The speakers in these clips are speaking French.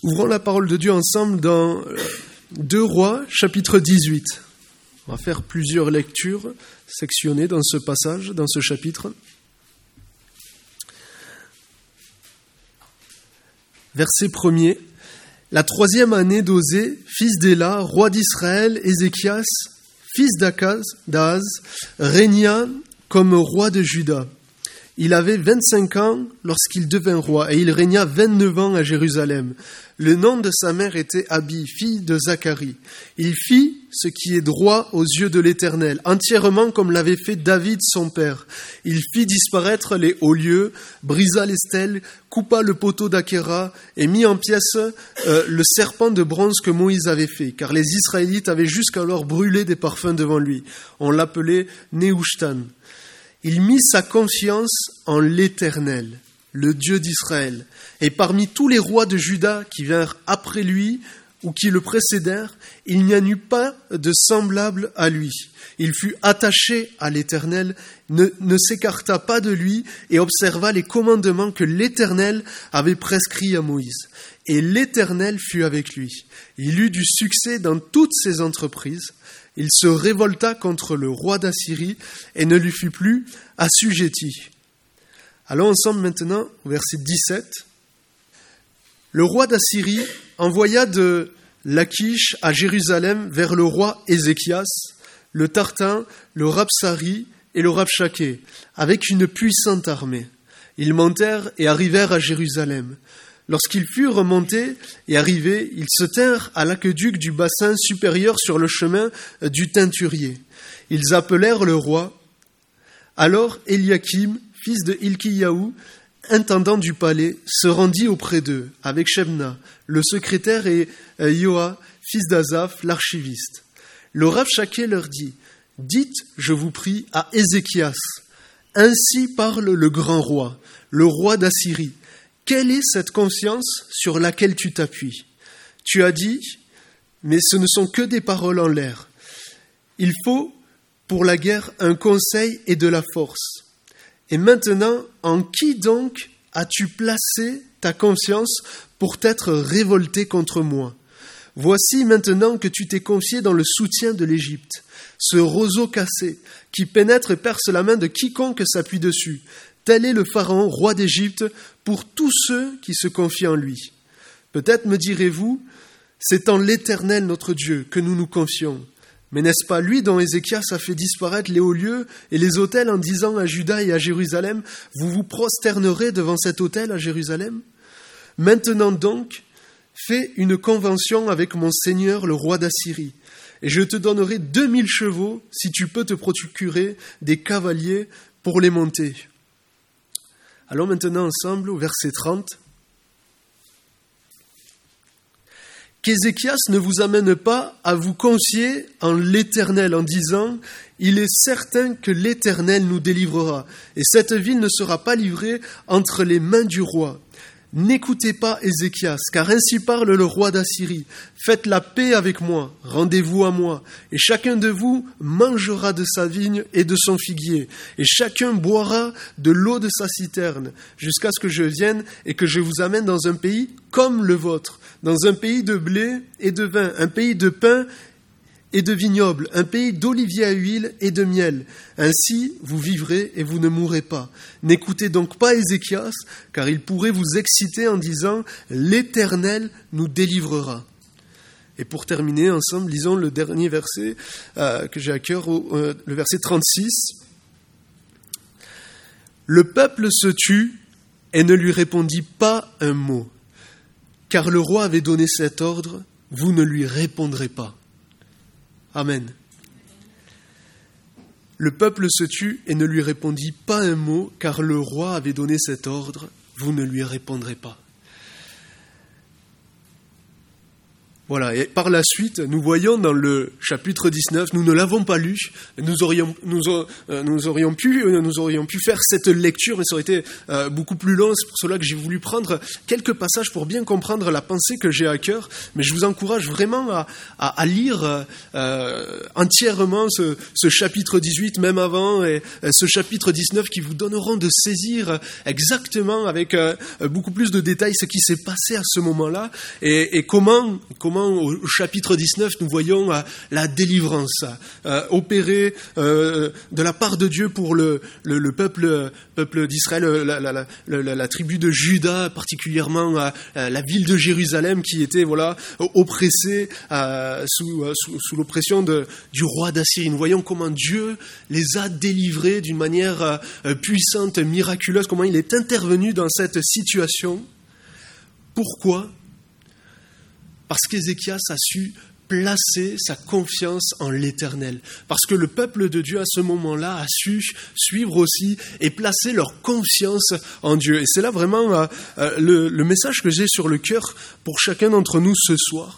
Ouvrons la parole de Dieu ensemble dans 2 Rois, chapitre 18. On va faire plusieurs lectures sectionnées dans ce passage, dans ce chapitre. Verset 1er. La 3e année d'Osée, fils d'Éla, roi d'Israël, Ézéchias, fils d'Ahaz, régna comme roi de Juda. Il avait 25 ans lorsqu'il devint roi et il régna 29 ans à Jérusalem. Le nom de sa mère était Abi, fille de Zacharie. Il fit ce qui est droit aux yeux de l'Éternel, entièrement comme l'avait fait David son père. Il fit disparaître les hauts lieux, brisa les stèles, coupa le poteau d'Achéra et mit en pièces le serpent de bronze que Moïse avait fait, car les Israélites avaient jusqu'alors brûlé des parfums devant lui. On l'appelait Nehushtan. Il mit sa confiance en l'Éternel, le Dieu d'Israël. Et parmi tous les rois de Juda qui vinrent après lui ou qui le précédèrent, il n'y en eut pas de semblable à lui. Il fut attaché à l'Éternel, ne s'écarta pas de lui et observa les commandements que l'Éternel avait prescrits à Moïse. Et l'Éternel fut avec lui. Il eut du succès dans toutes ses entreprises. Il se révolta contre le roi d'Assyrie et ne lui fut plus assujetti. Allons ensemble maintenant au verset 17. Le roi d'Assyrie envoya de Lachish à Jérusalem vers le roi Ézéchias, le Tartin, le Rabsari et le Rabshaké, avec une puissante armée. Ils montèrent et arrivèrent à Jérusalem. Lorsqu'ils furent remontés et arrivés, ils se tinrent à l'aqueduc du bassin supérieur sur le chemin du teinturier. Ils appelèrent le roi. Alors Eliakim, fils de Hilkiyahu, intendant du palais, se rendit auprès d'eux, avec Shebna, le secrétaire, et Yoa, fils d'Azaph, l'archiviste. Le Rabshaké leur dit, « Dites, je vous prie, à Ézéchias, ainsi parle le grand roi, le roi d'Assyrie. Quelle est cette conscience sur laquelle tu t'appuies ? Tu as dit, mais ce ne sont que des paroles en l'air. Il faut pour la guerre un conseil et de la force. Et maintenant, en qui donc as-tu placé ta confiance pour t'être révolté contre moi ? Voici maintenant que tu t'es confié dans le soutien de l'Égypte, ce roseau cassé qui pénètre et perce la main de quiconque s'appuie dessus. Tel est le Pharaon, roi d'Égypte, pour tous ceux qui se confient en lui. Peut-être me direz-vous, c'est en l'Éternel notre Dieu que nous nous confions. Mais n'est-ce pas lui dont Ézéchias a fait disparaître les hauts lieux et les autels en disant à Juda et à Jérusalem, vous vous prosternerez devant cet autel à Jérusalem ? Maintenant donc, fais une convention avec mon Seigneur le roi d'Assyrie, et je te donnerai 2000 chevaux si tu peux te procurer des cavaliers pour les monter. Allons maintenant ensemble au verset 30. Qu'Ézéchias ne vous amène pas à vous confier en l'Éternel en disant « Il est certain que l'Éternel nous délivrera, et cette ville ne sera pas livrée entre les mains du roi. » N'écoutez pas Ézéchias, car ainsi parle le roi d'Assyrie. Faites la paix avec moi, rendez-vous à moi, et chacun de vous mangera de sa vigne et de son figuier, et chacun boira de l'eau de sa citerne, jusqu'à ce que je vienne et que je vous amène dans un pays comme le vôtre, dans un pays de blé et de vin, un pays de pain et de vignobles, un pays d'oliviers à huile et de miel. Ainsi, vous vivrez et vous ne mourrez pas. N'écoutez donc pas Ézéchias, car il pourrait vous exciter en disant « L'Éternel nous délivrera ». Et pour terminer ensemble, lisons le dernier verset que j'ai à cœur, le verset 36. « Le peuple se tut et ne lui répondit pas un mot, car le roi avait donné cet ordre, vous ne lui répondrez pas. » Amen. Le peuple se tut et ne lui répondit pas un mot, car le roi avait donné cet ordre, vous ne lui répondrez pas. Voilà, et par la suite, nous voyons dans le chapitre 19, nous ne l'avons pas lu, nous aurions pu faire cette lecture, mais ça aurait été beaucoup plus long, c'est pour cela que j'ai voulu prendre quelques passages pour bien comprendre la pensée que j'ai à cœur, mais je vous encourage vraiment à lire entièrement ce chapitre 18, même avant, et ce chapitre 19 qui vous donneront de saisir exactement, avec beaucoup plus de détails, ce qui s'est passé à ce moment-là, et comment au chapitre 19, nous voyons la délivrance opérée de la part de Dieu pour le peuple d'Israël, la tribu de Juda, particulièrement la ville de Jérusalem qui était oppressée sous l'oppression du roi d'Assyrie. Nous voyons comment Dieu les a délivrés d'une manière puissante, miraculeuse, comment il est intervenu dans cette situation. Pourquoi ? Parce qu'Ézéchias a su placer sa confiance en l'Éternel. Parce que le peuple de Dieu, à ce moment-là, a su suivre aussi et placer leur confiance en Dieu. Et c'est là vraiment le message que j'ai sur le cœur pour chacun d'entre nous ce soir.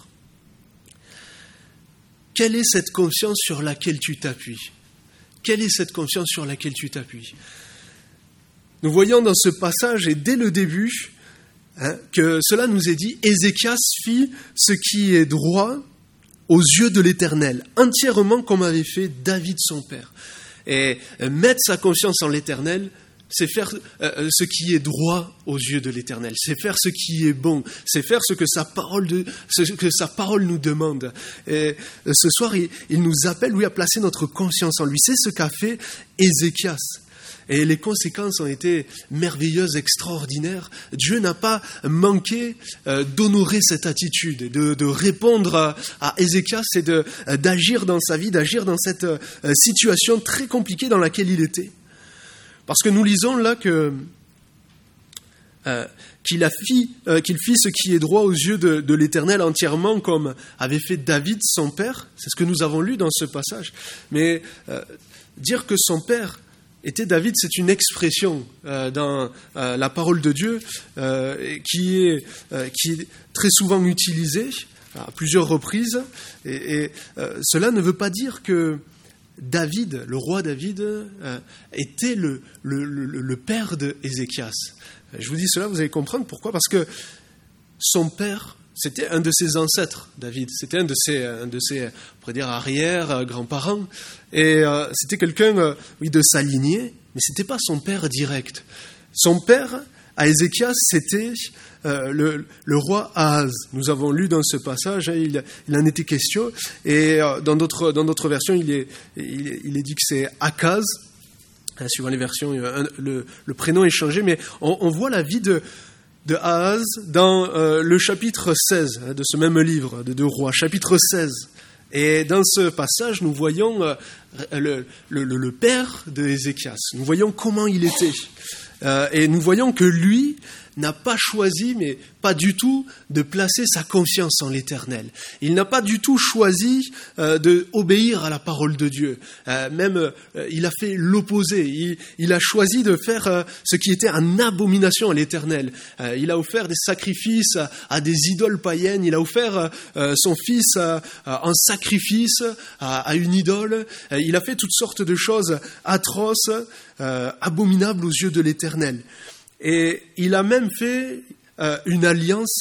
Quelle est cette confiance sur laquelle tu t'appuies ? Quelle est cette confiance sur laquelle tu t'appuies ? Nous voyons dans ce passage, et dès le début, que cela nous est dit, Ézéchias fit ce qui est droit aux yeux de l'Éternel, entièrement comme avait fait David son père. Et mettre sa confiance en l'Éternel, c'est faire ce qui est droit aux yeux de l'Éternel, c'est faire ce qui est bon, c'est faire ce que sa parole nous demande. Et ce soir, il nous appelle, à placer notre confiance en lui. C'est ce qu'a fait Ézéchias. Et les conséquences ont été merveilleuses, extraordinaires. Dieu n'a pas manqué d'honorer cette attitude, de répondre à Ézéchias et d'agir dans sa vie, d'agir dans cette situation très compliquée dans laquelle il était. Parce que nous lisons là qu'il fit ce qui est droit aux yeux de l'Éternel entièrement, comme avait fait David son père. C'est ce que nous avons lu dans ce passage. Mais dire que son père était David, c'est une expression dans la parole de Dieu qui est très souvent utilisée à plusieurs reprises. Et cela ne veut pas dire que David, le roi David, était le père d'Ézéchias. Je vous dis cela, vous allez comprendre pourquoi. Parce que son père, c'était un de ses ancêtres, David. C'était un de ses on pourrait dire, arrière-grands-parents. Et c'était quelqu'un, de sa lignée, mais ce n'était pas son père direct. Son père, à Ézéchias, c'était le roi Ahaz. Nous avons lu dans ce passage, il en était question. Et dans d'autres versions, il est dit que c'est Akaz. Suivant les versions, le prénom est changé, mais on voit la vie de Ahaz dans le chapitre 16 de ce même livre de 2 Rois, chapitre 16. Et dans ce passage, nous voyons le père d'Ézéchias. Nous voyons comment il était. Et nous voyons que lui n'a pas choisi, mais pas du tout, de placer sa confiance en l'Éternel. Il n'a pas du tout choisi d'obéir à la parole de Dieu. Même, il a fait l'opposé. Il a choisi de faire ce qui était en abomination à l'Éternel. Il a offert des sacrifices à des idoles païennes. Il a offert son fils en sacrifice à une idole. Il a fait toutes sortes de choses atroces, abominables aux yeux de l'Éternel. Et il a même fait une alliance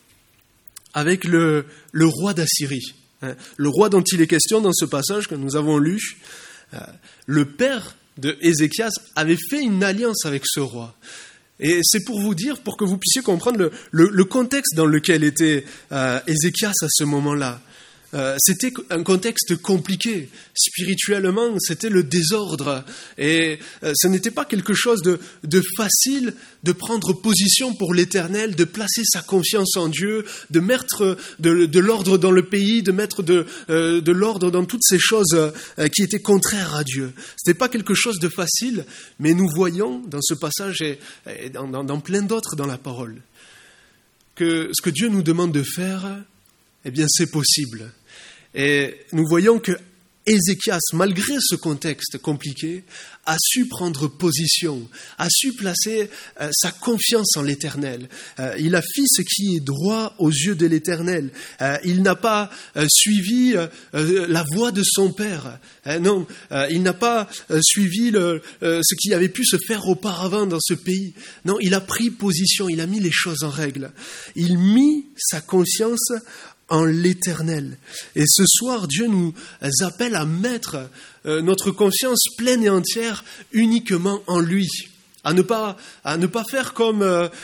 avec le roi d'Assyrie. Le roi dont il est question dans ce passage que nous avons lu, le père de Ézéchias avait fait une alliance avec ce roi. Et c'est pour vous dire, pour que vous puissiez comprendre le contexte dans lequel était Ézéchias à ce moment-là. C'était un contexte compliqué. Spirituellement, c'était le désordre. Et ce n'était pas quelque chose de facile de prendre position pour l'Éternel, de placer sa confiance en Dieu, de mettre de l'ordre dans le pays, de mettre de l'ordre dans toutes ces choses qui étaient contraires à Dieu. Ce n'était pas quelque chose de facile, mais nous voyons dans ce passage et dans plein d'autres dans la parole que ce que Dieu nous demande de faire, eh bien c'est possible. Et nous voyons que Ézéchias, malgré ce contexte compliqué, a su prendre position, a su placer sa confiance en l'Éternel. Il a fait ce qui est droit aux yeux de l'Éternel. Il n'a pas suivi la voie de son père. Non, il n'a pas suivi ce qui avait pu se faire auparavant dans ce pays. Non, il a pris position, il a mis les choses en règle. Il mit sa confiance en l'Éternel. Et ce soir, Dieu nous appelle à mettre notre confiance pleine et entière uniquement en lui, à ne pas faire comme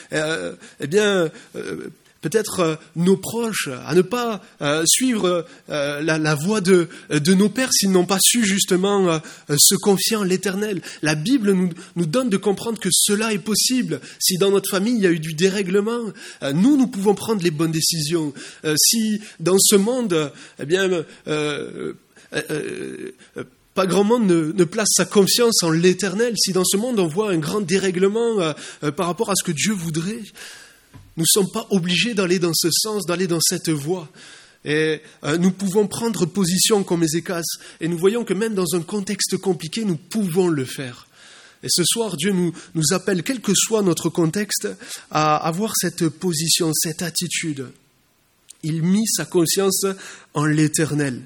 peut-être nos proches, à ne pas suivre la voie de nos pères s'ils n'ont pas su justement se confier en l'Éternel. La Bible nous donne de comprendre que cela est possible. Si dans notre famille il y a eu du dérèglement, nous pouvons prendre les bonnes décisions. Si dans ce monde, pas grand monde ne place sa confiance en l'Éternel, si dans ce monde on voit un grand dérèglement par rapport à ce que Dieu voudrait, nous ne sommes pas obligés d'aller dans ce sens, d'aller dans cette voie. Et nous pouvons prendre position comme Ézéchias. Et nous voyons que même dans un contexte compliqué, nous pouvons le faire. Et ce soir, Dieu nous appelle, quel que soit notre contexte, à avoir cette position, cette attitude. Il mit sa conscience en l'Éternel.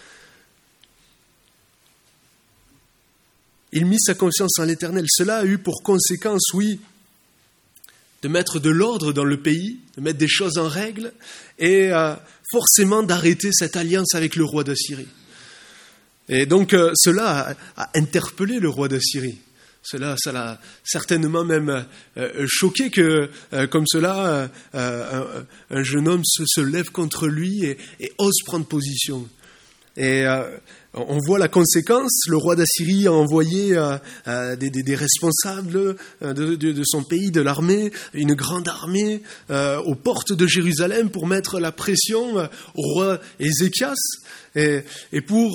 Il mit sa confiance en l'Éternel. Cela a eu pour conséquence, oui, de mettre de l'ordre dans le pays, de mettre des choses en règle et forcément d'arrêter cette alliance avec le roi d'Assyrie. Et donc cela a interpellé le roi d'Assyrie. Ça l'a certainement même choqué que, comme cela, un jeune homme se lève contre lui et ose prendre position. Et on voit la conséquence. Le roi d'Assyrie a envoyé des responsables de son pays, de l'armée, une grande armée aux portes de Jérusalem pour mettre la pression au roi Ézéchias et pour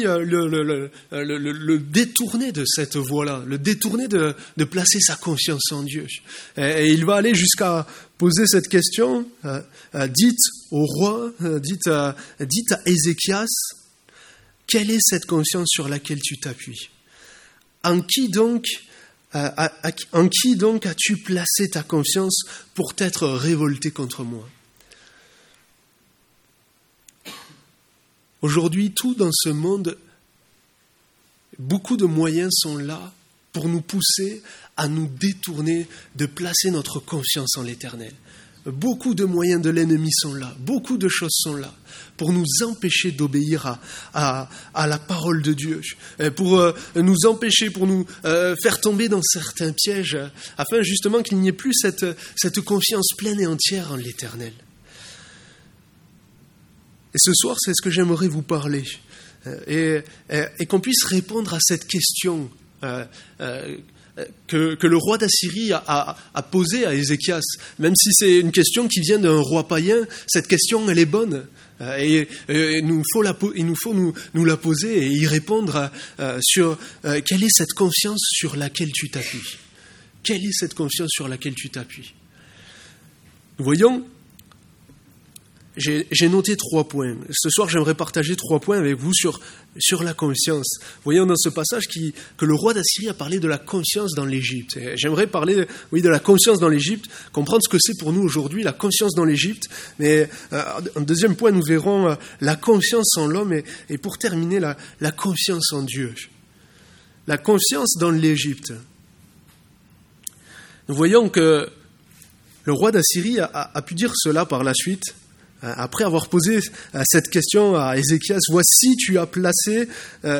le détourner de cette voie-là, le détourner de placer sa confiance en Dieu. Et il va aller jusqu'à poser cette question, dites au roi, dites à Ézéchias, quelle est cette confiance sur laquelle tu t'appuies ? En qui donc as-tu placé ta confiance pour t'être révolté contre moi ? Aujourd'hui, tout dans ce monde, beaucoup de moyens sont là pour nous pousser à nous détourner de placer notre confiance en l'Éternel. Beaucoup de moyens de l'ennemi sont là, beaucoup de choses sont là pour nous empêcher d'obéir à la parole de Dieu, pour nous empêcher, pour nous faire tomber dans certains pièges, afin justement qu'il n'y ait plus cette confiance pleine et entière en l'Éternel. Et ce soir, c'est ce que j'aimerais vous parler, et qu'on puisse répondre à cette question que le roi d'Assyrie a posée à Ézéchias. Même si c'est une question qui vient d'un roi païen, cette question, elle est bonne. Et il nous faut nous la poser et y répondre sur quelle est cette confiance sur laquelle tu t'appuies. Quelle est cette confiance sur laquelle tu t'appuies ? Nous voyons, j'ai noté 3 points. Ce soir, j'aimerais partager 3 points avec vous sur la confiance. Voyons dans ce passage que le roi d'Assyrie a parlé de la confiance dans l'Égypte. Et j'aimerais parler, de la confiance dans l'Égypte, comprendre ce que c'est pour nous aujourd'hui, la confiance dans l'Égypte. Mais en deuxième point, nous verrons la confiance en l'homme et pour terminer, la confiance en Dieu. La confiance dans l'Égypte. Nous voyons que le roi d'Assyrie a pu dire cela par la suite. Après avoir posé cette question à Ézéchias, voici, tu as placé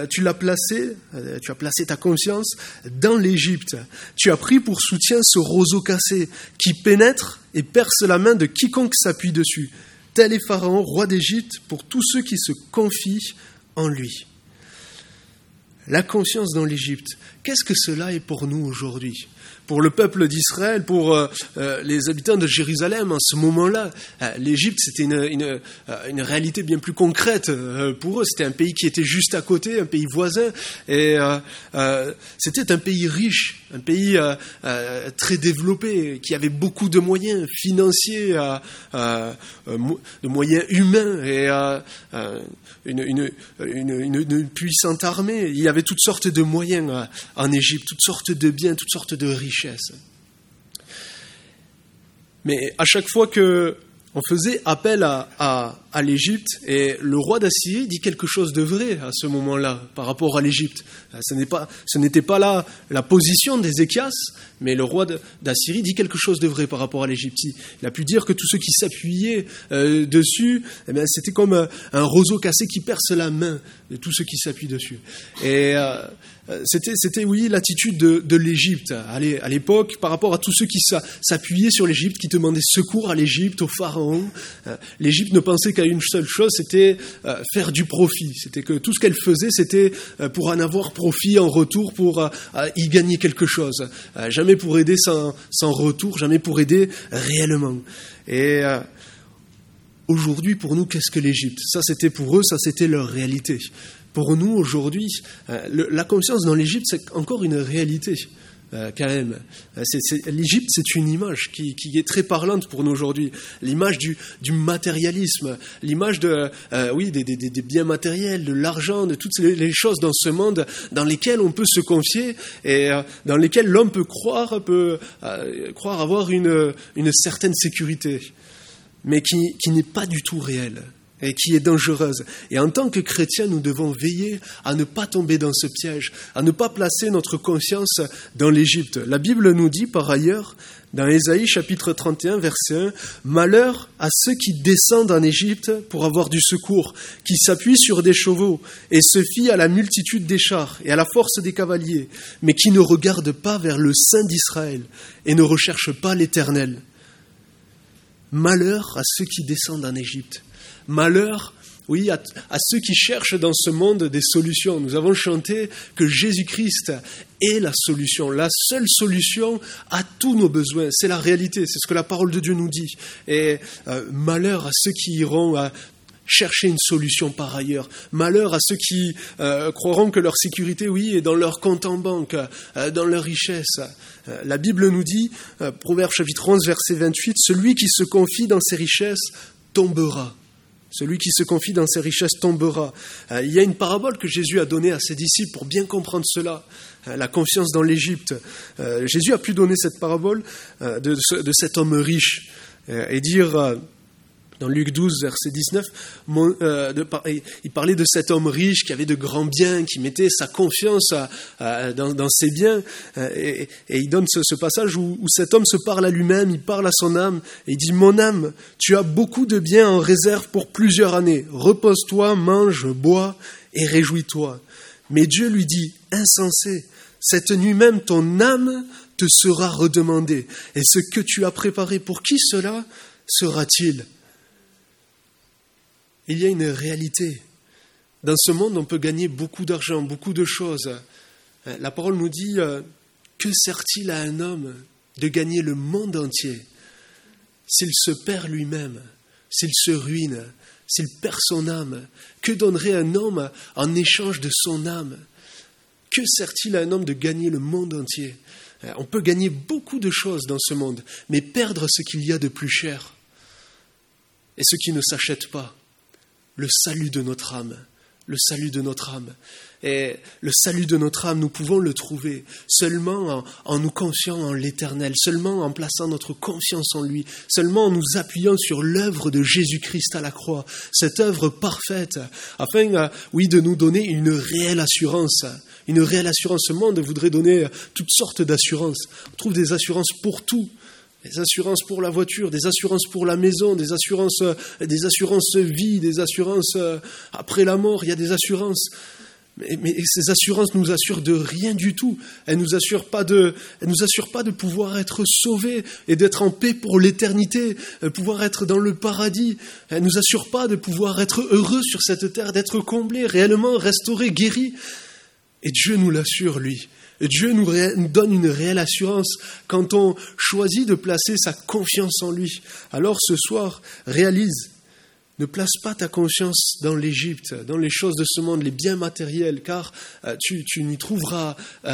ta confiance dans l'Égypte. Tu as pris pour soutien ce roseau cassé qui pénètre et perce la main de quiconque s'appuie dessus. Tel est Pharaon, roi d'Égypte, pour tous ceux qui se confient en lui. La confiance dans l'Égypte. qu'est-ce que cela est pour nous aujourd'hui ? Pour le peuple d'Israël, pour les habitants de Jérusalem, en ce moment-là, l'Égypte, c'était une réalité bien plus concrète pour eux. C'était un pays qui était juste à côté, un pays voisin, et c'était un pays riche, un pays très développé, qui avait beaucoup de moyens financiers, de moyens humains, et une puissante armée. Il y avait toutes sortes de moyens en Égypte, toutes sortes de biens, toutes sortes de richesses. Mais à chaque fois qu'on faisait appel à l'Égypte, et le roi d'Assyrie dit quelque chose de vrai à ce moment-là par rapport à l'Égypte. Ce n'était pas là la position d'Ézéchias, mais le roi d'Assyrie dit quelque chose de vrai par rapport à l'Égypte. Il a pu dire que tous ceux qui s'appuyaient dessus, eh bien, c'était comme un roseau cassé qui perce la main de tous ceux qui s'appuient dessus. Et c'était, oui, l'attitude de l'Égypte à l'époque par rapport à tous ceux qui s'appuyaient sur l'Égypte, qui demandaient secours à l'Égypte, au pharaon. L'Égypte ne pensait qu'à une seule chose, c'était faire du profit. C'était que tout ce qu'elle faisait, c'était pour en avoir profit en retour, pour y gagner quelque chose. Jamais pour aider sans retour, jamais pour aider réellement. Et aujourd'hui, pour nous, qu'est-ce que l'Égypte ? Ça, c'était pour eux, ça, c'était leur réalité. Pour nous, aujourd'hui, la confiance dans l'Égypte, c'est encore une réalité, quand même. L'Égypte, c'est une image qui est très parlante pour nous aujourd'hui. L'image du matérialisme, l'image des biens matériels, de l'argent, de toutes les choses dans ce monde dans lesquelles on peut se confier et dans lesquelles l'homme peut croire avoir une certaine sécurité, mais qui n'est pas du tout réelle et qui est dangereuse. Et en tant que chrétiens, nous devons veiller à ne pas tomber dans ce piège, à ne pas placer notre confiance dans l'Égypte. La Bible nous dit par ailleurs, dans Ésaïe chapitre 31, verset 1, « Malheur à ceux qui descendent en Égypte pour avoir du secours, qui s'appuient sur des chevaux et se fient à la multitude des chars et à la force des cavaliers, mais qui ne regardent pas vers le Saint d'Israël et ne recherchent pas l'Éternel. » Malheur à ceux qui descendent en Égypte. Malheur, oui, à ceux qui cherchent dans ce monde des solutions. Nous avons chanté que Jésus-Christ est la solution, la seule solution à tous nos besoins. C'est la réalité, c'est ce que la parole de Dieu nous dit. Et malheur à ceux qui iront chercher une solution par ailleurs. Malheur à ceux qui croiront que leur sécurité, oui, est dans leur compte en banque, dans leur richesse. La Bible nous dit, Proverbe chapitre 11, verset 28, « Celui qui se confie dans ses richesses tombera. » Celui qui se confie dans ses richesses tombera. Il y a une parabole que Jésus a donnée à ses disciples pour bien comprendre cela, la confiance dans l'Égypte. Jésus a pu donner cette parabole de cet homme riche et dire... Dans Luc 12, verset 19, il parlait de cet homme riche qui avait de grands biens, qui mettait sa confiance dans ses biens. Et il donne ce passage où cet homme se parle à lui-même, il parle à son âme, et il dit « Mon âme, tu as beaucoup de biens en réserve pour plusieurs années. Repose-toi, mange, bois et réjouis-toi. » Mais Dieu lui dit « Insensé, cette nuit même ton âme te sera redemandée. Et ce que tu as préparé, pour qui cela sera-t-il ?» Il y a une réalité. Dans ce monde, on peut gagner beaucoup d'argent, beaucoup de choses. La parole nous dit « Que sert-il à un homme de gagner le monde entier s'il se perd lui-même, s'il se ruine, s'il perd son âme? Que donnerait un homme en échange de son âme? Que sert-il à un homme de gagner le monde entier ?» On peut gagner beaucoup de choses dans ce monde, mais perdre ce qu'il y a de plus cher et ce qui ne s'achète pas. Le salut de notre âme, le salut de notre âme. Et le salut de notre âme, nous pouvons le trouver seulement en nous confiant en l'Éternel, seulement en plaçant notre confiance en lui, seulement en nous appuyant sur l'œuvre de Jésus-Christ à la croix, cette œuvre parfaite, afin, oui, de nous donner une réelle assurance. Une réelle assurance. Ce monde voudrait donner toutes sortes d'assurances. On trouve des assurances pour tout. Des assurances pour la voiture, des assurances pour la maison, des assurances vie, des assurances après la mort, il y a des assurances. Mais ces assurances nous assurent de rien du tout. Elles nous assurent pas de pouvoir être sauvés et d'être en paix pour l'éternité, pouvoir être dans le paradis. Elles nous assurent pas de pouvoir être heureux sur cette terre, d'être comblés, réellement restaurés, guéris. Et Dieu nous l'assure, lui. Dieu nous donne une réelle assurance quand on choisit de placer sa confiance en lui. Alors ce soir, réalise, ne place pas ta confiance dans l'Égypte, dans les choses de ce monde, les biens matériels, car tu n'y trouveras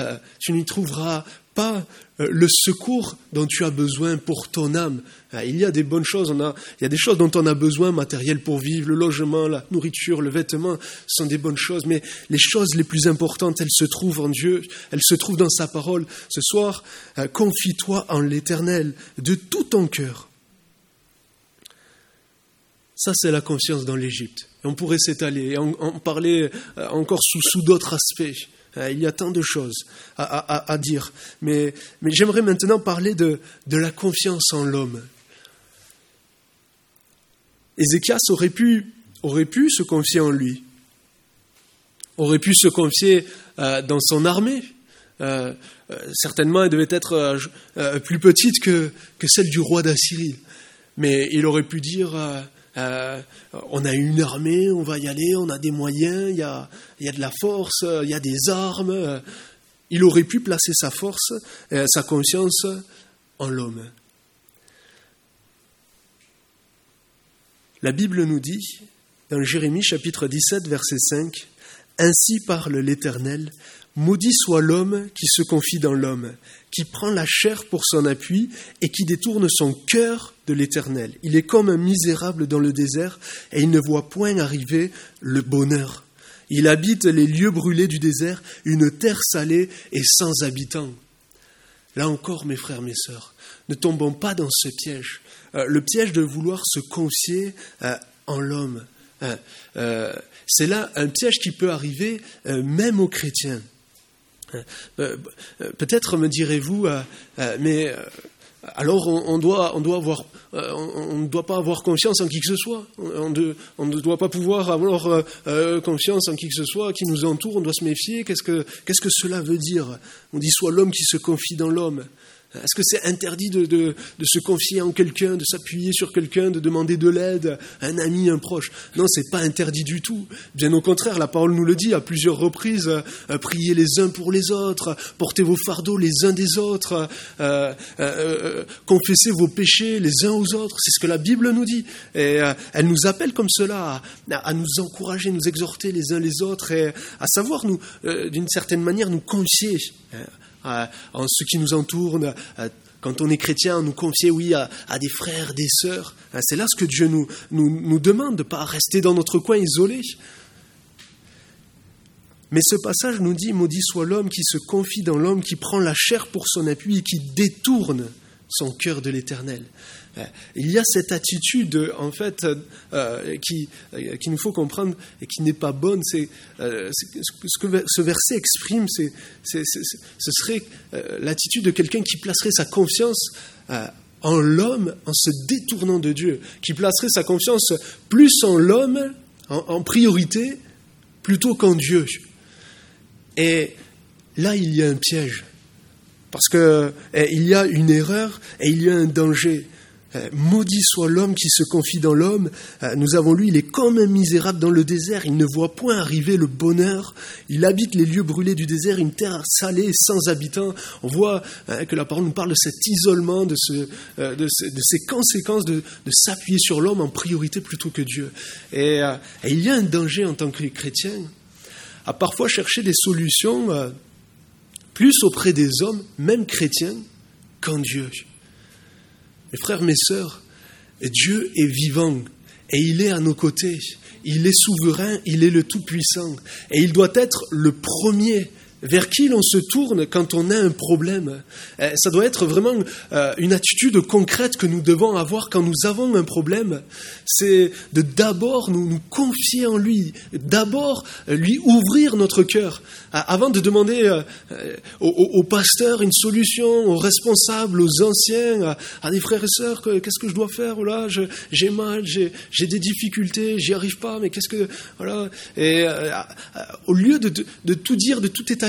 pas le secours dont tu as besoin pour ton âme. Il y a des bonnes choses, il y a des choses dont on a besoin, matériel pour vivre, le logement, la nourriture, le vêtement, sont des bonnes choses, mais les choses les plus importantes, elles se trouvent en Dieu, elles se trouvent dans sa parole. Ce soir, confie-toi en l'Éternel de tout ton cœur. Ça, c'est la confiance dans l'Égypte. Et on pourrait s'étaler et en parler encore sous d'autres aspects. Il y a tant de choses à dire. Mais j'aimerais maintenant parler de la confiance en l'homme. Ézéchias aurait pu se confier en lui. Aurait pu se confier dans son armée. Certainement, elle devait être plus petite que celle du roi d'Assyrie. Mais il aurait pu dire... on a une armée, on va y aller, on a des moyens, il y a de la force, il y a des armes. Il aurait pu placer sa force, sa confiance en l'homme. La Bible nous dit, dans Jérémie chapitre 17, verset 5, « Ainsi parle l'Éternel, maudit soit l'homme qui se confie dans l'homme, qui prend la chair pour son appui et qui détourne son cœur de l'Éternel. Il est comme un misérable dans le désert et il ne voit point arriver le bonheur. Il habite les lieux brûlés du désert, une terre salée et sans habitants. » Là encore, mes frères, mes sœurs, ne tombons pas dans ce piège. Le piège de vouloir se confier en l'homme. C'est là un piège qui peut arriver même aux chrétiens. Peut-être me direz-vous, mais alors on ne doit pas avoir confiance en qui que ce soit. On ne doit pas pouvoir avoir confiance en qui que ce soit qui nous entoure. On doit se méfier. Qu'est-ce que cela veut dire ? On dit soit l'homme qui se confie dans l'homme. Est-ce que c'est interdit de se confier en quelqu'un, de s'appuyer sur quelqu'un, de demander de l'aide à un ami, un proche ? Non, c'est pas interdit du tout. Bien au contraire, la parole nous le dit à plusieurs reprises. Priez les uns pour les autres, portez vos fardeaux les uns des autres, confessez vos péchés les uns aux autres. C'est ce que la Bible nous dit. Et elle nous appelle comme cela à nous encourager, nous exhorter les uns les autres et à savoir nous, d'une certaine manière, nous confier en ceux qui nous entourent. Quand on est chrétien, nous confier, à des frères, des sœurs. C'est là ce que Dieu nous demande, de ne pas rester dans notre coin isolé. Mais ce passage nous dit, maudit soit l'homme qui se confie dans l'homme, qui prend la chair pour son appui et qui détourne son cœur de l'Éternel. Il y a cette attitude, en fait, qui nous faut comprendre et qui n'est pas bonne. C'est ce que ce verset exprime, ce serait l'attitude de quelqu'un qui placerait sa confiance en l'homme en se détournant de Dieu, qui placerait sa confiance plus en l'homme, en priorité, plutôt qu'en Dieu. Et là, il y a un piège. Parce qu'il y a une erreur et il y a un danger. Maudit soit l'homme qui se confie dans l'homme. Nous avons lu, il est comme un misérable dans le désert. Il ne voit point arriver le bonheur. Il habite les lieux brûlés du désert, une terre salée sans habitants. On voit que la parole nous parle de cet isolement, de ces conséquences de s'appuyer sur l'homme en priorité plutôt que Dieu. Et il y a un danger en tant que chrétien à parfois chercher des solutions plus auprès des hommes, même chrétiens, qu'en Dieu. Mes frères, mes sœurs, Dieu est vivant et il est à nos côtés. Il est souverain, il est le Tout-Puissant. Et il doit être le premier vers qui l'on se tourne quand on a un problème. Ça doit être vraiment une attitude concrète que nous devons avoir quand nous avons un problème. C'est de d'abord nous confier en lui, d'abord lui ouvrir notre cœur, avant de demander aux pasteurs une solution, aux responsables, aux anciens, à des frères et sœurs, qu'est-ce que je dois faire ? Voilà, j'ai mal, j'ai des difficultés, j'y arrive pas, mais qu'est-ce que... Voilà. Et au lieu de tout dire, de tout étaler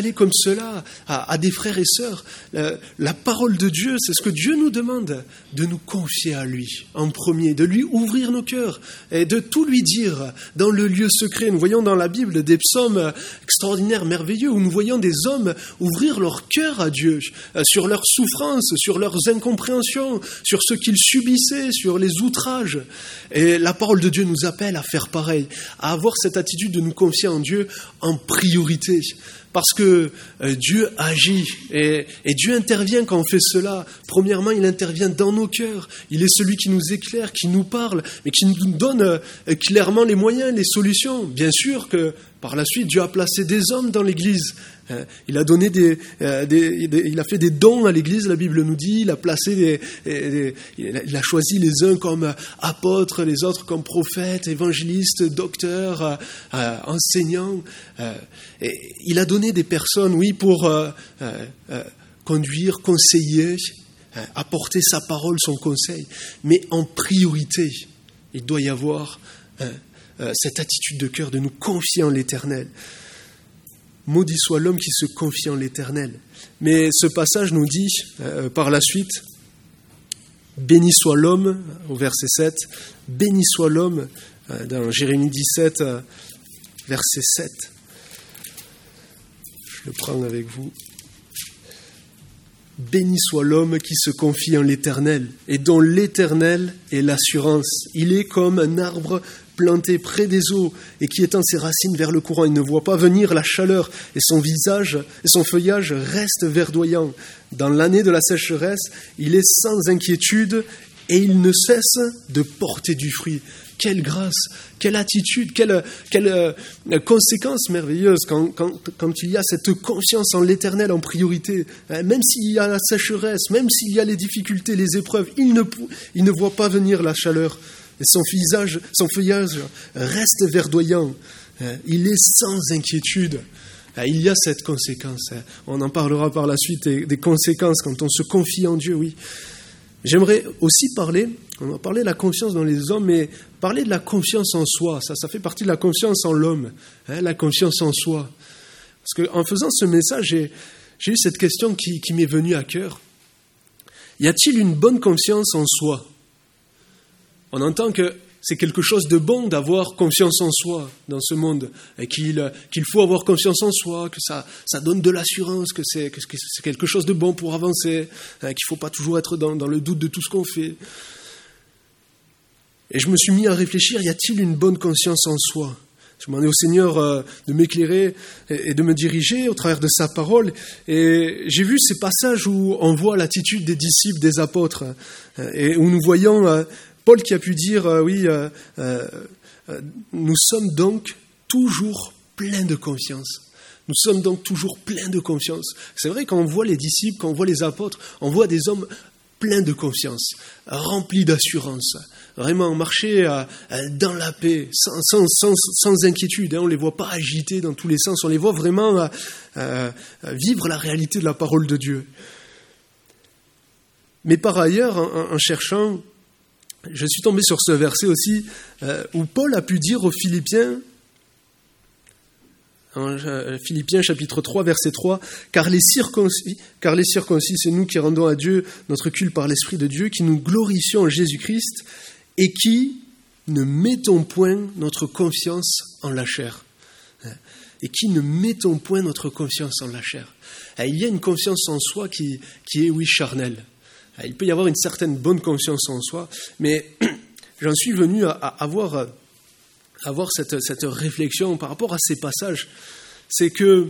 parler comme cela à des frères et sœurs. La parole de Dieu, c'est ce que Dieu nous demande, de nous confier à lui en premier, de lui ouvrir nos cœurs et de tout lui dire dans le lieu secret. Nous voyons dans la Bible des psaumes extraordinaires, merveilleux, où nous voyons des hommes ouvrir leur cœur à Dieu, sur leurs souffrances, sur leurs incompréhensions, sur ce qu'ils subissaient, sur les outrages. Et la parole de Dieu nous appelle à faire pareil, à avoir cette attitude de nous confier en Dieu en priorité. Parce que Dieu agit et Dieu intervient quand on fait cela. Premièrement, il intervient dans nos cœurs. Il est celui qui nous éclaire, qui nous parle, mais qui nous donne clairement les moyens, les solutions. Bien sûr que par la suite, Dieu a placé des hommes dans l'Église. Il a donné il a fait des dons à l'Église, la Bible nous dit. Il a placé il a choisi les uns comme apôtres, les autres comme prophètes, évangélistes, docteurs, enseignants. Et il a donné des personnes, oui, pour conduire, conseiller, apporter sa parole, son conseil. Mais en priorité, il doit y avoir cette attitude de cœur de nous confier en l'Éternel. Maudit soit l'homme qui se confie en l'Éternel. Mais ce passage nous dit par la suite, béni soit l'homme, au verset 7, béni soit l'homme, dans Jérémie 17, verset 7. Je le prends avec vous. Béni soit l'homme qui se confie en l'Éternel et dont l'Éternel est l'assurance. Il est comme un arbre planté près des eaux et qui étend ses racines vers le courant. Il ne voit pas venir la chaleur et son visage et son feuillage restent verdoyants. Dans l'année de la sécheresse, il est sans inquiétude et il ne cesse de porter du fruit. Quelle grâce, quelle attitude, quelle conséquence merveilleuse quand il y a cette confiance en l'Éternel en priorité. Même s'il y a la sécheresse, même s'il y a les difficultés, les épreuves, il ne voit pas venir la chaleur. Et son feuillage reste verdoyant. Il est sans inquiétude. Il y a cette conséquence. On en parlera par la suite des conséquences quand on se confie en Dieu, oui. J'aimerais aussi on va parler de la confiance dans les hommes, mais parler de la confiance en soi. Ça fait partie de la confiance en l'homme, la confiance en soi. Parce qu'en faisant ce message, j'ai eu cette question qui m'est venue à cœur. Y a-t-il une bonne confiance en soi ? On entend que c'est quelque chose de bon d'avoir confiance en soi dans ce monde, et qu'il faut avoir confiance en soi, que ça donne de l'assurance, que c'est quelque chose de bon pour avancer, qu'il ne faut pas toujours être dans le doute de tout ce qu'on fait. Et je me suis mis à réfléchir, y a-t-il une bonne conscience en soi ? Je demandais au Seigneur de m'éclairer et de me diriger au travers de sa parole. Et j'ai vu ces passages où on voit l'attitude des disciples, des apôtres, et où nous voyons Paul qui a pu dire, nous sommes donc toujours pleins de confiance. Nous sommes donc toujours pleins de confiance. C'est vrai, quand on voit les disciples, quand on voit les apôtres, on voit des hommes pleins de confiance, remplis d'assurance, vraiment marcher dans la paix, sans inquiétude. On ne les voit pas agités dans tous les sens, on les voit vraiment vivre la réalité de la parole de Dieu. Mais par ailleurs, en cherchant, je suis tombé sur ce verset aussi, où Paul a pu dire aux Philippiens, en Philippiens chapitre 3, verset 3, « Car les circoncis, c'est nous qui rendons à Dieu notre culte par l'Esprit de Dieu, qui nous glorifions en Jésus-Christ, et qui ne mettons point notre confiance en la chair. » Et qui ne mettons point notre confiance en la chair. Il y a une confiance en soi qui est, oui, charnelle. Il peut y avoir une certaine bonne confiance en soi, mais j'en suis venu à avoir cette réflexion par rapport à ces passages. C'est que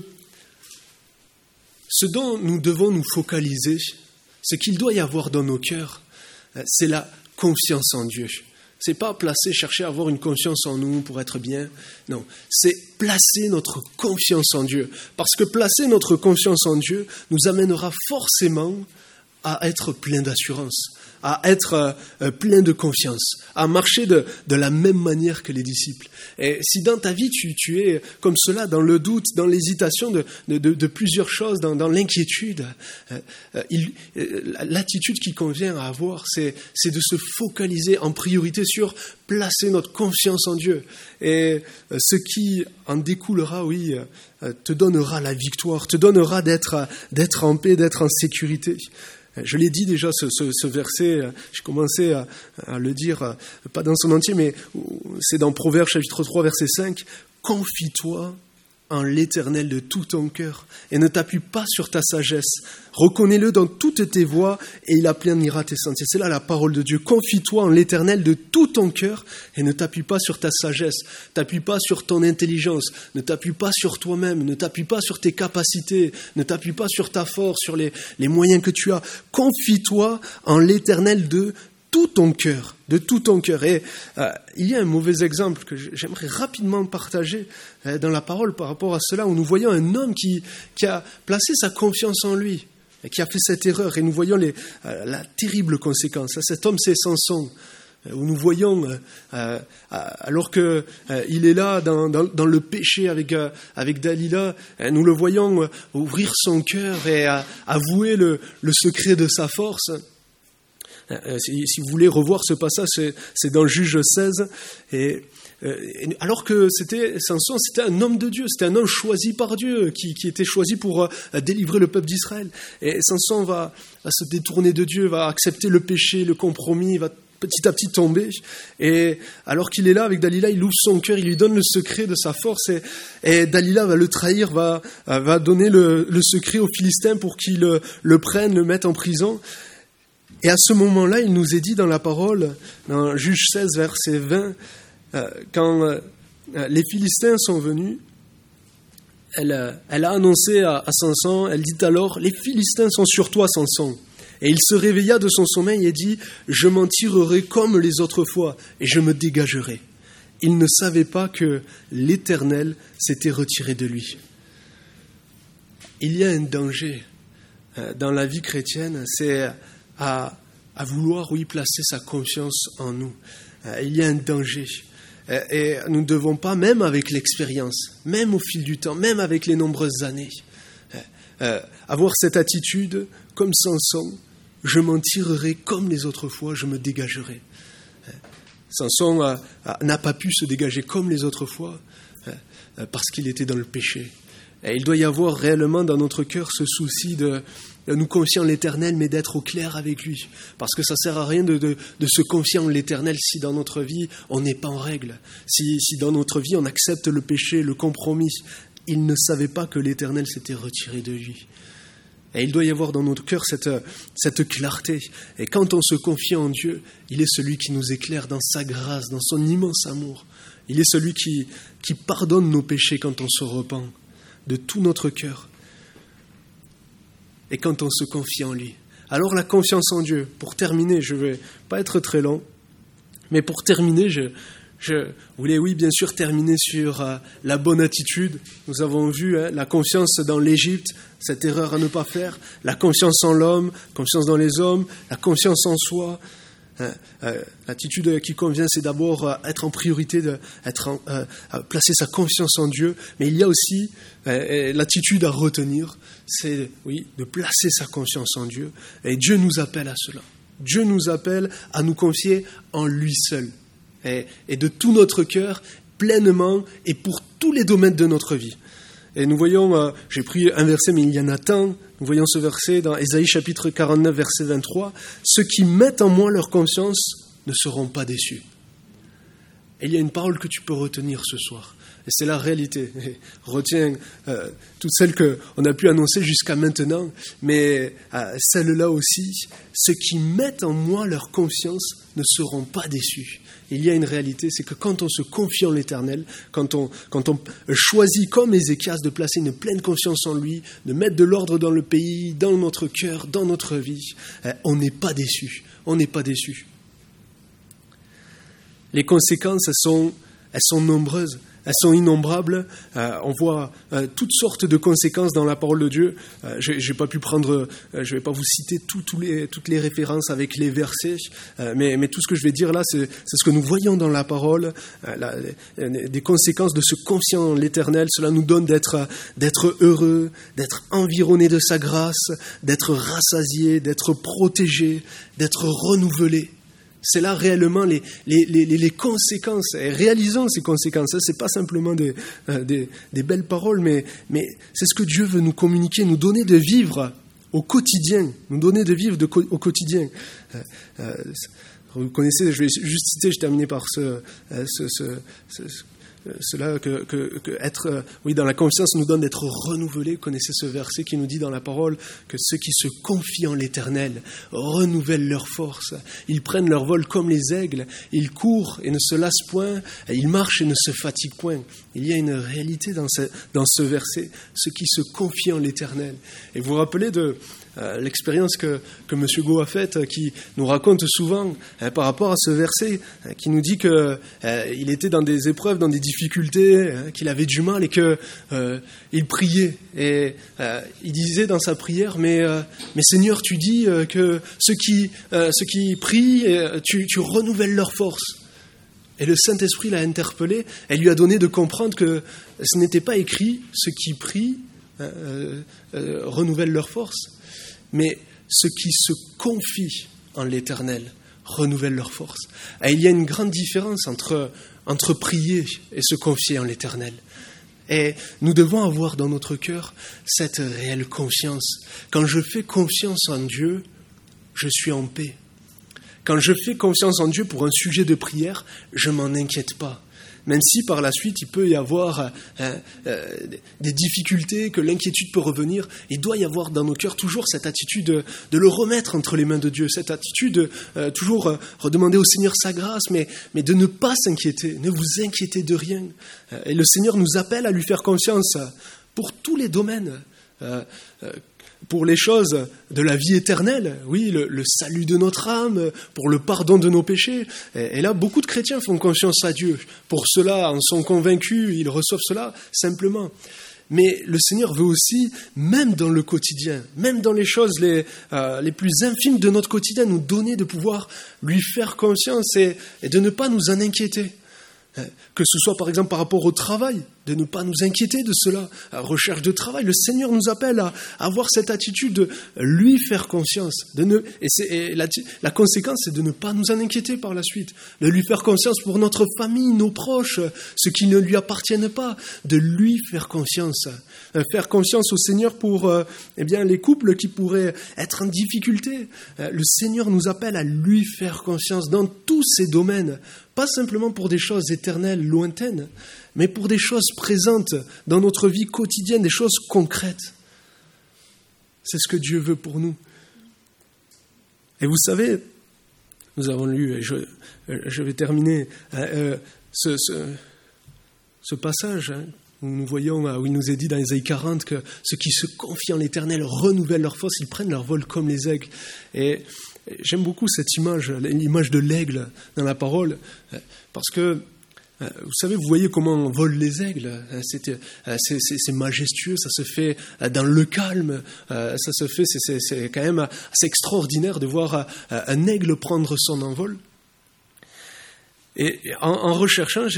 ce dont nous devons nous focaliser, ce qu'il doit y avoir dans nos cœurs, c'est la confiance en Dieu. C'est pas chercher à avoir une confiance en nous pour être bien. Non, c'est placer notre confiance en Dieu. Parce que placer notre confiance en Dieu nous amènera forcément à être plein d'assurance, à être plein de confiance, à marcher de la même manière que les disciples. Et si dans ta vie tu es comme cela, dans le doute, dans l'hésitation de plusieurs choses, dans l'inquiétude, l'attitude qui convient à avoir, c'est de se focaliser en priorité sur placer notre confiance en Dieu. Et ce qui en découlera, te donnera la victoire, te donnera d'être en paix, d'être en sécurité. Je l'ai dit déjà, ce verset, j'ai commencé à le dire, pas dans son entier, mais c'est dans Proverbes chapitre 3, verset 5. « Confie-toi en l'Éternel de tout ton cœur et ne t'appuie pas sur ta sagesse. Reconnais-le dans toutes tes voies et il aplanira tes sentiers. » C'est là la parole de Dieu. Confie-toi en l'Éternel de tout ton cœur et ne t'appuie pas sur ta sagesse. T'appuie pas sur ton intelligence. Ne t'appuie pas sur toi-même. Ne t'appuie pas sur tes capacités. Ne t'appuie pas sur ta force, sur les moyens que tu as. Confie-toi en l'Éternel de tout ton cœur, de tout ton cœur. Et il y a un mauvais exemple que j'aimerais rapidement partager dans la parole par rapport à cela, où nous voyons un homme qui a placé sa confiance en lui, et qui a fait cette erreur, et nous voyons la terrible conséquence. Cet homme, c'est Samson, où nous voyons, alors qu'il est là dans le péché avec Dalila, nous le voyons ouvrir son cœur et avouer le secret de sa force. Si vous voulez revoir ce passage, c'est dans Juge 16. Et alors que Samson, c'était un homme de Dieu, c'était un homme choisi par Dieu, qui était choisi pour délivrer le peuple d'Israël. Et Samson va se détourner de Dieu, va accepter le péché, le compromis, va petit à petit tomber. Et alors qu'il est là avec Dalila, il ouvre son cœur, il lui donne le secret de sa force. Et Dalila va le trahir, va donner le secret aux Philistins pour qu'ils le prennent, le mettent en prison. Et à ce moment-là, il nous est dit dans la parole, dans Juge 16, verset 20, quand les Philistins sont venus, elle a annoncé à Samson, elle dit alors, « Les Philistins sont sur toi, Samson. » Et il se réveilla de son sommeil et dit, « Je m'en tirerai comme les autres fois, et je me dégagerai. » Il ne savait pas que l'Éternel s'était retiré de lui. Il y a un danger dans la vie chrétienne, c'est à vouloir, placer sa confiance en nous. Il y a un danger. Et nous ne devons pas, même avec l'expérience, même au fil du temps, même avec les nombreuses années, avoir cette attitude comme Samson, je m'en tirerai comme les autres fois, je me dégagerai. Samson n'a pas pu se dégager comme les autres fois parce qu'il était dans le péché. Et il doit y avoir réellement dans notre cœur ce souci de nous confier en l'Éternel, mais d'être au clair avec lui. Parce que ça ne sert à rien de se confier en l'Éternel si dans notre vie, on n'est pas en règle. Si dans notre vie, on accepte le péché, le compromis. Il ne savait pas que l'Éternel s'était retiré de lui. Et il doit y avoir dans notre cœur cette clarté. Et quand on se confie en Dieu, il est celui qui nous éclaire dans sa grâce, dans son immense amour. Il est celui qui pardonne nos péchés quand on se repent de tout notre cœur. Et quand on se confie en lui. Alors la confiance en Dieu, pour terminer, je ne vais pas être très long, mais pour terminer, je voulais, bien sûr, terminer sur la bonne attitude. Nous avons vu la confiance dans l'Égypte, cette erreur à ne pas faire, la confiance en l'homme, confiance dans les hommes, la confiance en soi. L'attitude qui convient, c'est d'abord être en priorité, placer sa confiance en Dieu. Mais il y a aussi l'attitude à retenir, c'est de placer sa confiance en Dieu. Et Dieu nous appelle à cela. Dieu nous appelle à nous confier en lui seul. Et de tout notre cœur, pleinement et pour tous les domaines de notre vie. Et nous voyons, j'ai pris un verset, mais il y en a tant. Nous voyons ce verset dans Ésaïe chapitre 49, verset 23. « Ceux qui mettent en moi leur confiance ne seront pas déçus. » Et il y a une parole que tu peux retenir ce soir. Et c'est la réalité. Et retiens toutes celles qu'on a pu annoncer jusqu'à maintenant, mais celles-là aussi. Ceux qui mettent en moi leur confiance ne seront pas déçus. Il y a une réalité, c'est que quand on se confie en l'Éternel, quand on choisit comme Ézéchias de placer une pleine confiance en lui, de mettre de l'ordre dans le pays, dans notre cœur, dans notre vie, on n'est pas déçu. On n'est pas déçu. Les conséquences sont elles sont nombreuses, elles sont innombrables. On voit toutes sortes de conséquences dans la parole de Dieu. Je vais pas vous citer toutes les références avec les versets, mais tout ce que je vais dire là, c'est ce que nous voyons dans la parole, des conséquences de se confier en l'Éternel. Cela nous donne d'être heureux, d'être environné de sa grâce, d'être rassasié, d'être protégé, d'être renouvelé. C'est là réellement les conséquences. Et réalisons ces conséquences. Ce n'est pas simplement des belles paroles, mais c'est ce que Dieu veut nous communiquer, nous donner de vivre au quotidien. Nous donner de vivre au quotidien. Vous connaissez, je vais juste citer, je terminais par cela que être dans la confiance nous donne d'être renouvelés. Vous connaissez ce verset qui nous dit dans la parole que ceux qui se confient en l'Éternel renouvellent leur force. Ils prennent leur vol comme les aigles, ils courent et ne se lassent point, ils marchent et ne se fatiguent point. Il y a une réalité dans ce verset, ceux qui se confient en l'Éternel. Et vous vous rappelez de l'expérience que M. Go a faite, qui nous raconte souvent par rapport à ce verset, qui nous dit qu'il était dans des épreuves, dans des difficultés, qu'il avait du mal et qu'il priait. Et il disait dans sa prière, mais Seigneur, tu dis que ceux qui prient, tu renouvelles leur force. Et le Saint-Esprit l'a interpellé, elle lui a donné de comprendre que ce n'était pas écrit, ceux qui prient renouvellent leur force. Mais ceux qui se confient en l'Éternel renouvellent leur force. Et il y a une grande différence entre prier et se confier en l'Éternel. Et nous devons avoir dans notre cœur cette réelle confiance. Quand je fais confiance en Dieu, je suis en paix. Quand je fais confiance en Dieu pour un sujet de prière, je ne m'en inquiète pas. Même si par la suite il peut y avoir des difficultés, que l'inquiétude peut revenir, il doit y avoir dans nos cœurs toujours cette attitude de le remettre entre les mains de Dieu, cette attitude de toujours redemander au Seigneur sa grâce, mais de ne pas s'inquiéter, ne vous inquiétez de rien. Et le Seigneur nous appelle à lui faire confiance pour tous les domaines. Pour les choses de la vie éternelle, oui, le salut de notre âme, pour le pardon de nos péchés. Et là, beaucoup de chrétiens font confiance à Dieu. Pour cela, en sont convaincus, ils reçoivent cela simplement. Mais le Seigneur veut aussi, même dans le quotidien, même dans les choses les plus infimes de notre quotidien, nous donner de pouvoir lui faire confiance et de ne pas nous en inquiéter. Que ce soit par exemple par rapport au travail, de ne pas nous inquiéter de cela, à la recherche de travail. Le Seigneur nous appelle à avoir cette attitude de lui faire confiance. La conséquence, c'est de ne pas nous en inquiéter par la suite. De lui faire confiance pour notre famille, nos proches, ceux qui ne lui appartiennent pas. De lui faire confiance. Faire confiance au Seigneur pour les couples qui pourraient être en difficulté. Le Seigneur nous appelle à lui faire confiance dans tous ces domaines. Pas simplement pour des choses éternelles, lointaines, mais pour des choses présentes dans notre vie quotidienne, des choses concrètes. C'est ce que Dieu veut pour nous. Et vous savez, nous avons lu, et je vais terminer ce passage où nous voyons, où il nous est dit dans Ésaïe 40 que ceux qui se confient en l'Éternel renouvellent leur force, ils prennent leur vol comme les aigles. Et j'aime beaucoup cette image, l'image de l'aigle dans la parole, parce que, vous savez, vous voyez comment volent les aigles, c'est majestueux, ça se fait dans le calme, c'est quand même assez extraordinaire de voir un aigle prendre son envol. Et en recherchant,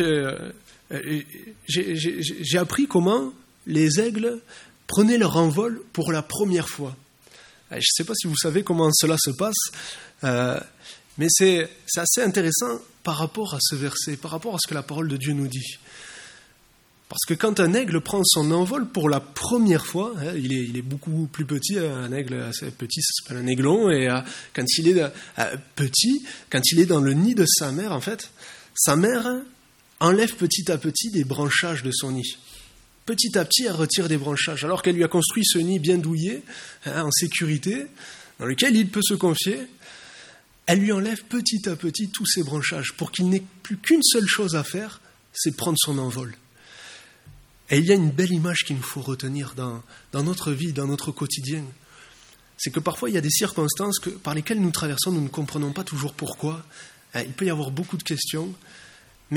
j'ai appris comment les aigles prenaient leur envol pour la première fois. Je ne sais pas si vous savez comment cela se passe, mais c'est assez intéressant par rapport à ce verset, par rapport à ce que la parole de Dieu nous dit. Parce que quand un aigle prend son envol pour la première fois, il est beaucoup plus petit, un aigle assez petit, ça s'appelle un aiglon, et quand il est petit, quand il est dans le nid de sa mère, en fait, sa mère enlève petit à petit des branchages de son nid. Petit à petit, elle retire des branchages, alors qu'elle lui a construit ce nid bien douillet, en sécurité, dans lequel il peut se confier. Elle lui enlève petit à petit tous ces branchages pour qu'il n'ait plus qu'une seule chose à faire, c'est prendre son envol. Et il y a une belle image qu'il nous faut retenir dans notre vie, dans notre quotidien. C'est que parfois, il y a des circonstances par lesquelles nous traversons, nous ne comprenons pas toujours pourquoi. Il peut y avoir beaucoup de questions, mais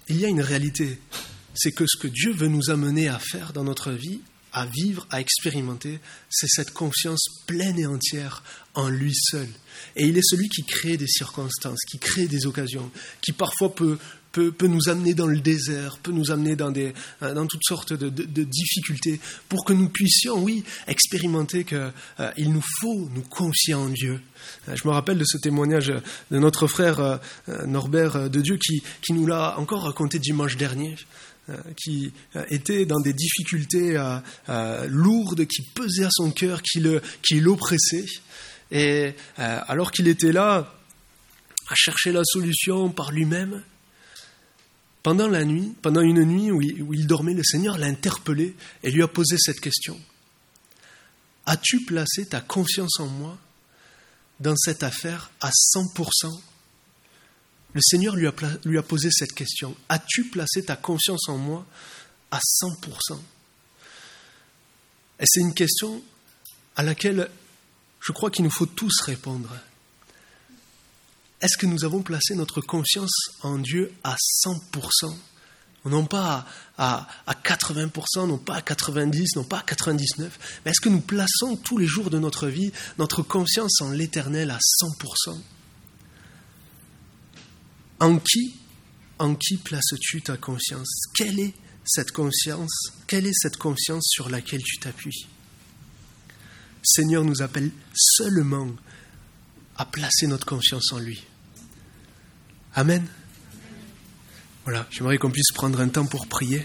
il y a une réalité. C'est que ce que Dieu veut nous amener à faire dans notre vie, à vivre, à expérimenter, c'est cette confiance pleine et entière en lui seul. Et il est celui qui crée des circonstances, qui crée des occasions, qui parfois peut nous amener dans le désert, peut nous amener dans toutes sortes de difficultés, pour que nous puissions, oui, expérimenter qu'il nous faut nous confier en Dieu. Je me rappelle de ce témoignage de notre frère Norbert de Dieu qui nous l'a encore raconté dimanche dernier, qui était dans des difficultés lourdes, qui pesaient à son cœur, qui l'oppressaient. Et alors qu'il était là à chercher la solution par lui-même, pendant une nuit où il dormait, le Seigneur l'a interpellé et lui a posé cette question. As-tu placé ta confiance en moi dans cette affaire à 100%? Le Seigneur lui a posé cette question. As-tu placé ta confiance en moi à 100%? Et c'est une question à laquelle je crois qu'il nous faut tous répondre. Est-ce que nous avons placé notre confiance en Dieu à 100%? Non pas à 80%, non pas à 90%, non pas à 99%, mais est-ce que nous plaçons tous les jours de notre vie notre confiance en l'Éternel à 100%? En qui places-tu ta confiance? Quelle est cette confiance? Quelle est cette confiance sur laquelle tu t'appuies? Seigneur nous appelle seulement à placer notre confiance en lui. Amen. Voilà, j'aimerais qu'on puisse prendre un temps pour prier.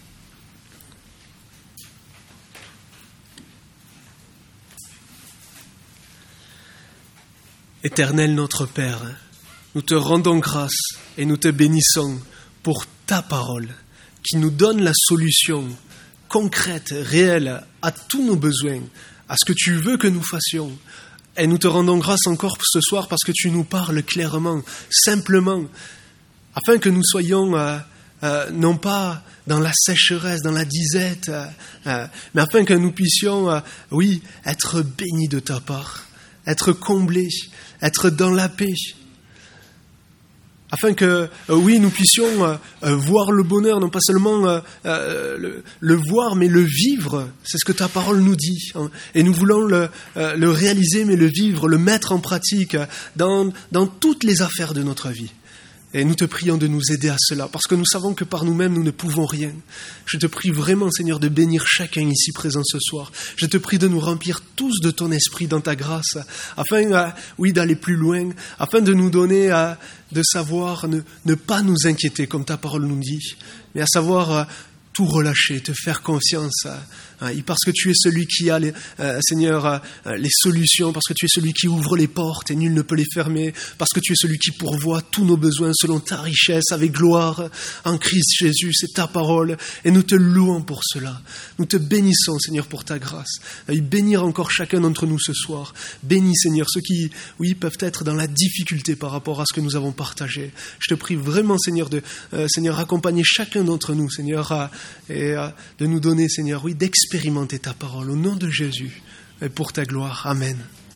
Éternel notre Père, nous te rendons grâce et nous te bénissons pour ta parole qui nous donne la solution concrète, réelle à tous nos besoins, à ce que tu veux que nous fassions. Et nous te rendons grâce encore ce soir parce que tu nous parles clairement, simplement, afin que nous soyons non pas dans la sécheresse, dans la disette, mais afin que nous puissions, être bénis de ta part, être comblés, être dans la paix. Afin que, nous puissions voir le bonheur, non pas seulement le voir, mais le vivre. C'est ce que ta parole nous dit. Hein. Et nous voulons le réaliser, mais le vivre, le mettre en pratique dans toutes les affaires de notre vie. Et nous te prions de nous aider à cela, parce que nous savons que par nous-mêmes, nous ne pouvons rien. Je te prie vraiment, Seigneur, de bénir chacun ici présent ce soir. Je te prie de nous remplir tous de ton esprit dans ta grâce, afin, d'aller plus loin, afin de nous donner de savoir ne pas nous inquiéter, comme ta parole nous dit, mais à savoir tout relâcher, te faire confiance, parce que tu es celui qui a, Seigneur, les solutions, parce que tu es celui qui ouvre les portes et nul ne peut les fermer, parce que tu es celui qui pourvoit tous nos besoins selon ta richesse, avec gloire, en Christ Jésus, c'est ta parole, et nous te louons pour cela. Nous te bénissons, Seigneur, pour ta grâce. Bénir encore chacun d'entre nous ce soir. Bénis, Seigneur, ceux qui, peuvent être dans la difficulté par rapport à ce que nous avons partagé. Je te prie vraiment, Seigneur, Seigneur, accompagner chacun d'entre nous, Seigneur, et de nous donner, Seigneur, d'expérimenter ta parole au nom de Jésus et pour ta gloire. Amen.